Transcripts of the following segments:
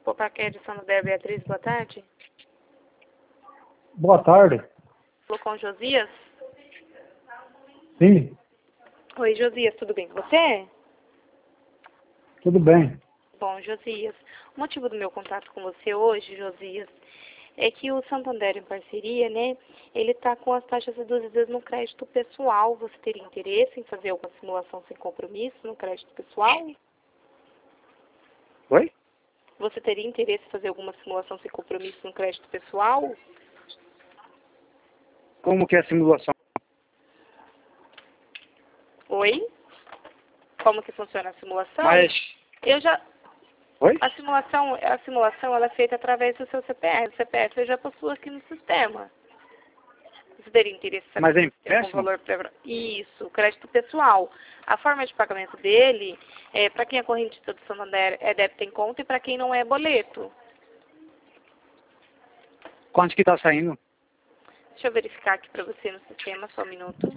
Paquete Santander, Beatriz, boa tarde. Boa tarde. Falou com o Josias? Sim, Oi, Josias, tudo bem com você? tudo bem. Bom, Josias, o motivo do meu contato com você hoje, Josias, é que o Santander em parceria, né, ele está com as taxas reduzidas no crédito pessoal. Você teria interesse em fazer alguma simulação sem compromisso no crédito pessoal? Oi? Você teria interesse em fazer alguma simulação sem compromisso no crédito pessoal? Como que é a simulação? Oi? Como que funciona a simulação? Mas... Eu já... Oi? A simulação ela é feita através do seu CPF. O CPF eu já possuo aqui no sistema. Você teria interesse em saber Mas é se tem algum empréstimo? valor para... Isso, crédito pessoal. A forma de pagamento dele, para quem é correntista do Santander, é débito em conta, e para quem não é boleto. Quanto que tá saindo? Deixa eu verificar aqui para você no sistema, só um minuto.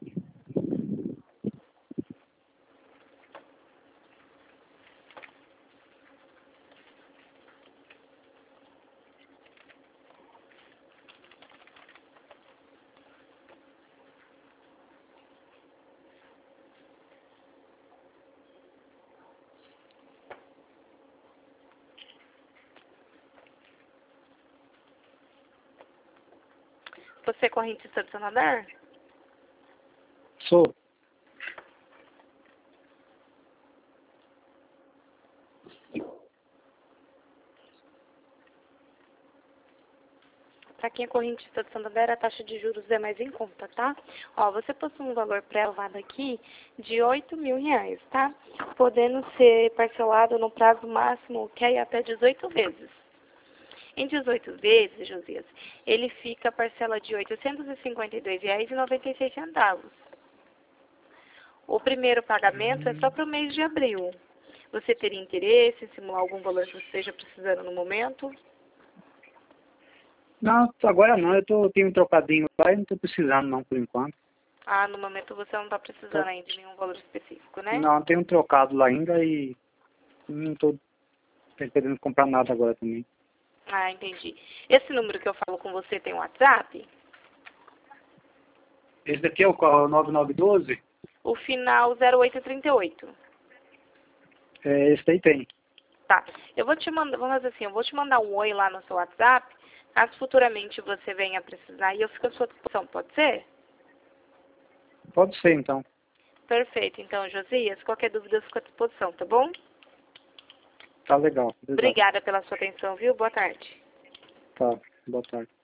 Você é correntista do Santander? Sou. Para quem é correntista do Santander, a taxa de juros é mais em conta, tá? Ó, você possui um valor pré-elevado aqui de R$ 8.000, tá? Podendo ser parcelado no prazo máximo, que é até 18 vezes. Em 18 vezes, Josias, ele fica a parcela de R$ 852,96. O primeiro pagamento é só para o mês de abril. Você teria interesse em simular algum valor que você esteja precisando no momento? Não, agora não. Eu tenho um trocadinho lá e não tô precisando não, por enquanto. Ah, no momento você não está precisando Tô- ainda de nenhum valor específico, né? Não, tenho um trocado lá ainda e não tô querendo comprar nada agora também. Ah, entendi. Esse número que eu falo com você tem WhatsApp? Esse daqui é o qual? O 9912? O final 0838. Esse daí tem. Tá. Eu vou te mandar, vamos fazer assim, eu vou te mandar um oi lá no seu WhatsApp, caso futuramente você venha precisar e eu fico à sua disposição, pode ser? Pode ser então. Perfeito. Então, Josias, qualquer dúvida eu fico à disposição, tá bom? Tá legal. Obrigado. Obrigada pela sua atenção, viu? Boa tarde. Tá. Boa tarde.